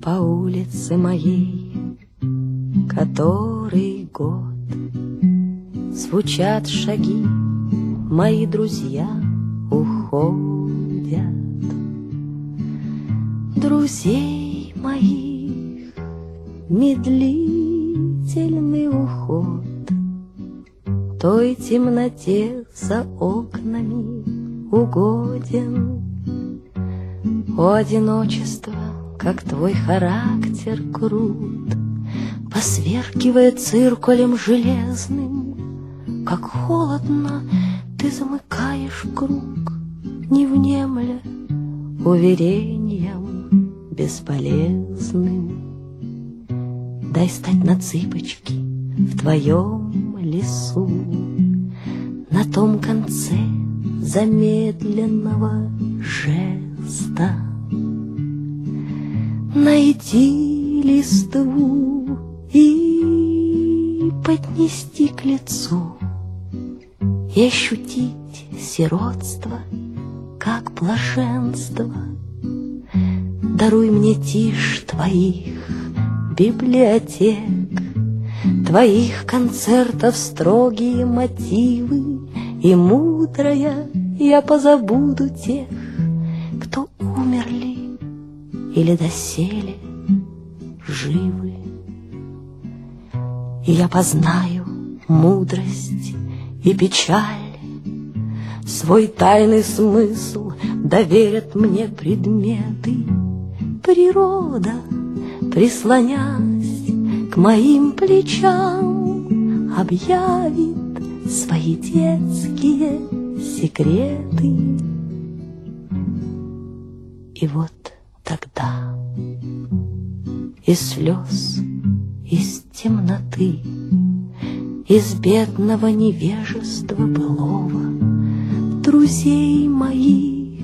по улице моей, который год звучат шаги, мои друзья уходят. Друзей моих медлительный уход той темноте за окнами угоден. О, одиночество, как твой характер крут, посверкивая циркулем железным, как холодно ты замыкаешь круг, не внемля уверением бесполезным. Дай стать на цыпочки в твоем лесу, на том конце замедленного жеста. Найти листву и поднести к лицу, и ощутить сиротство, как блаженство. Даруй мне тишь твоих библиотек, твоих концертов строгие мотивы, и мудрая я позабуду тех, кто умерли или доселе живы. И я познаю мудрость и печаль, свой тайный смысл доверят мне предметы. Природа, прислонясь к моим плечам, объявит свои детские секреты. И вот тогда из слез, из темноты, из бедного невежества былого друзей моих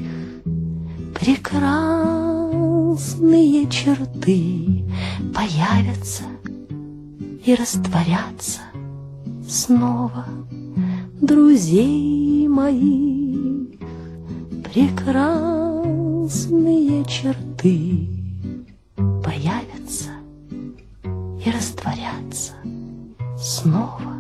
прекрасные черты появятся и растворятся снова. Друзей моих прекрасные черты появятся и растворятся снова.